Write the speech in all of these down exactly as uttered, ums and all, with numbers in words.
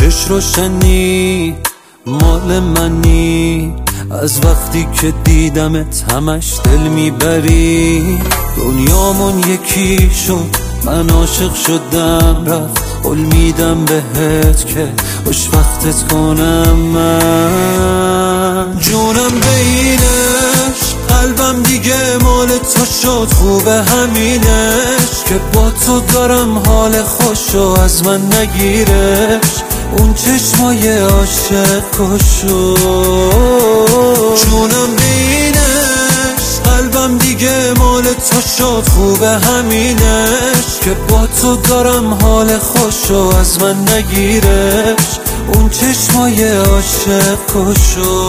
چش روشنی مال منی، از وقتی که دیدمت همش دل میبری. دنیامون یکی شد، من عاشق شدم رفت، قول میدم بهت که خوش وقتت کنم. من جونم بینش، قلبم دیگه مال تو شد، خوبه همینش که با تو دارم حال خوشو از من نگیرش. اون چشمای عاشق کشو جونم بینش، قلبم دیگه مال تو شد، خوبه همینش که با تو دارم حال خوشو از من نگیرش. اون چشمای عاشق کشو.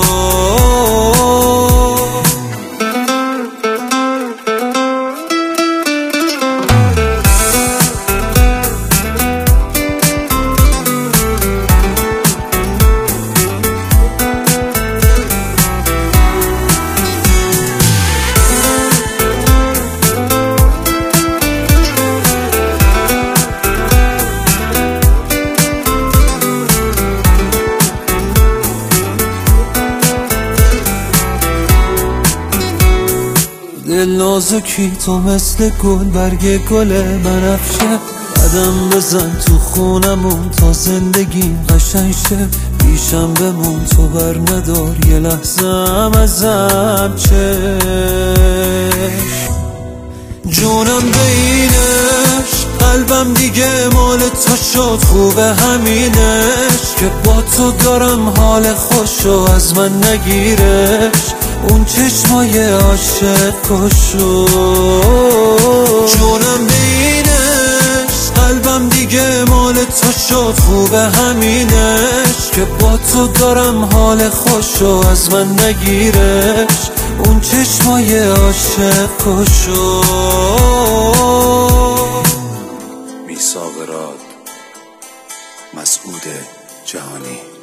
دل نازکی تو مثل گل، برگ گل بنفشه. قدم بزن تو خونمون تا زندگی قشنگ شه. پیشم بمون تو بر ندار یه لحظه هم ازم چشم. جونم بینش، قلبم دیگه مال تو شد، خوبه همینش که با تو دارم حال خوشو از من نگیرش. اون چشمای عاشق کشو جونم بینش، قلبم دیگه مال تو شد، خوبه همینش که با تو دارم حال خوشو از من نگیرش. اون چشمای عاشق کشو. میثاق راد، مسعود جهانی.